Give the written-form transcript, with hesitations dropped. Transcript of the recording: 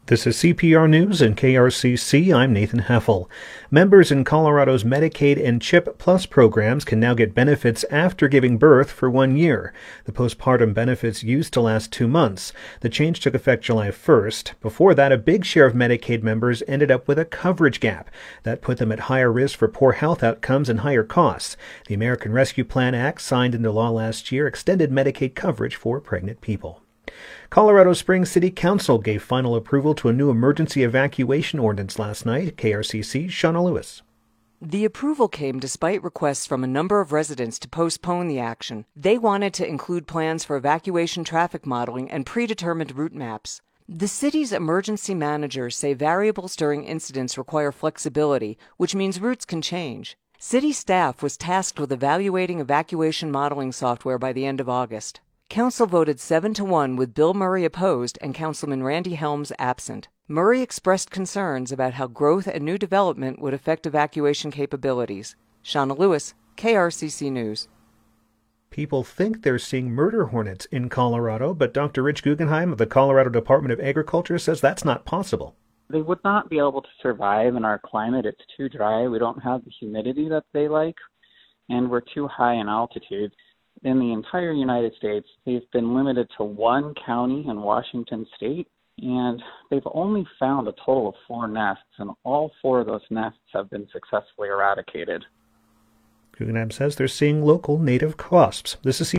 This is CPR News and KRCC. I'm Nathan Heffel. Members in Colorado's Medicaid and CHIP Plus programs can now get benefits after giving birth for 1 year. The postpartum benefits used to last 2 months. The change took effect July 1st. Before that, a big share of Medicaid members ended up with a coverage gap. That put them at higher risk for poor health outcomes and higher costs. The American Rescue Plan Act, signed into law last year, extended Medicaid coverage for pregnant people. Colorado Springs City Council gave final approval to a new emergency evacuation ordinance last night. KRCC's Shauna Lewis. The approval came despite requests from a number of residents to postpone the action. They wanted to include plans for evacuation traffic modeling and predetermined route maps. The city's emergency managers say variables during incidents require flexibility, which means routes can change. City staff was tasked with evaluating evacuation modeling software by the end of August. Council voted 7-1 with Bill Murray opposed and Councilman Randy Helms absent. Murray expressed concerns about how growth and new development would affect evacuation capabilities. Shauna Lewis, KRCC News. People think they're seeing murder hornets in Colorado, but Dr. Rich Guggenheim of the Colorado Department of Agriculture says that's not possible. They would not be able to survive in our climate. It's too dry. We don't have the humidity that they like, and we're too high in altitude. In the entire United States, they've been limited to 1 county in Washington state, and they've only found a total of 4 nests, and all 4 of those nests have been successfully eradicated. Guggenheim says they're seeing local native wasps. This is